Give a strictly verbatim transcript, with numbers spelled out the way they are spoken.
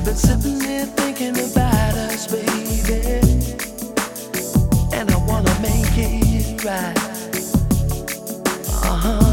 I've been sitting here thinking about us, baby, and I wanna make it right. Uh huh.